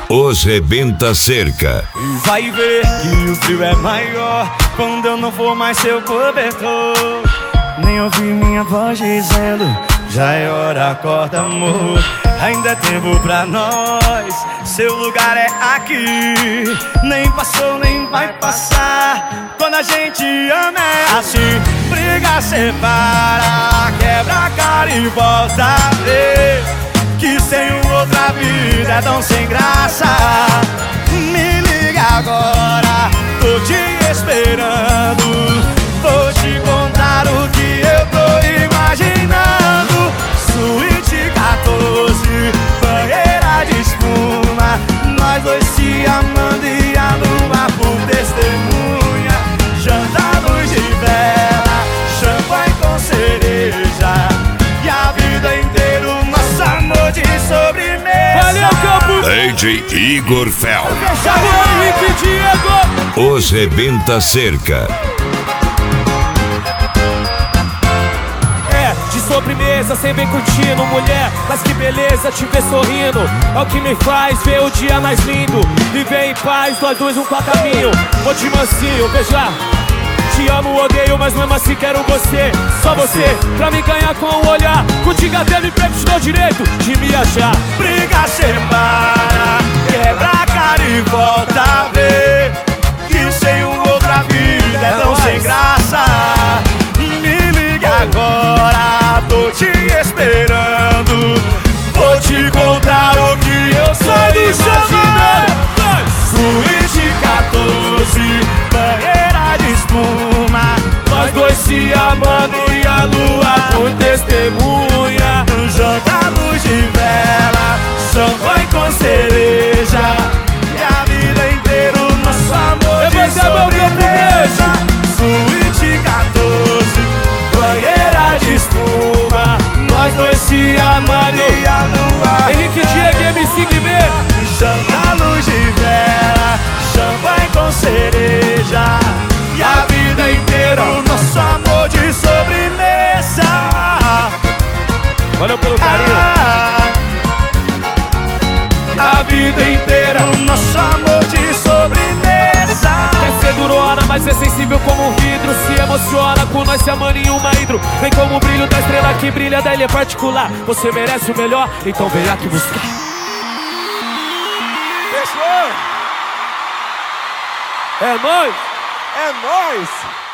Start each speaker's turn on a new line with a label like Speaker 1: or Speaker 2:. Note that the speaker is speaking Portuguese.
Speaker 1: Os Rebenta Cerca.
Speaker 2: Vai ver que o frio é maior quando eu não for mais seu cobertor. Nem ouvir minha voz dizendo: já é hora, acorda, amor. Ainda é tempo pra nós, seu lugar é aqui. Nem passou, nem vai passar. Quando a gente ama é assim. Briga, separa, quebra a cara e volta a ver que sem outra vida é tão sem graça. Me liga agora, tô te esperando. Vou te contar o que eu tô imaginando. Suíte 14, banheira de espuma, nós dois se amando e a lua por testemunha. Janta, luz de vela, champanhe com cereja, e a vida inteira o nosso amor de sobremesa.
Speaker 3: Valeu, Campo!
Speaker 1: DJ Igor Fel.
Speaker 3: Henrique Diego!
Speaker 1: Os Rebenta Cerca.
Speaker 3: De sobremesa, sem vem curtindo, mulher, mas que beleza te ver sorrindo. É o que me faz ver o dia mais lindo. Viver em paz, nós dois um pra caminho. Vou de mansinho, veja. Te amo, odeio, mas mesmo assim quero você. Só você, pra me ganhar com o olhar. Contigo até me prego, te dou direito de me achar.
Speaker 2: Briga, separa, quebra a cara e volta a ver que sem outra vida é tão sem graça. Me liga agora, tô te esperando. Vou te contar o que eu sou imaginando. Suíte 14, banheira de espuma, nós dois se amando e a lua por testemunha. Janta, luz de vela, champanhe com cereja, e a vida inteira o nosso amor de sobremesa. Suíte 14, banheira de espuma, nós dois se amando e a lua.
Speaker 3: Henrique Diego, MC Guimê.
Speaker 2: Janta, luz de vela, champanhe com cereja, e a vida inteira o nosso amor de sobremesa.
Speaker 3: Valeu pelo carinho.
Speaker 2: A vida inteira o nosso amor de sobremesa.
Speaker 3: Quer ser durona, mas é sensível como um vidro. Se emociona com nós se amando em uma hidro. Vem como o brilho da estrela que brilha da ilha particular. Você merece o melhor, então vem aqui buscar.
Speaker 2: Fechou?
Speaker 3: É nóis!
Speaker 2: É nóis!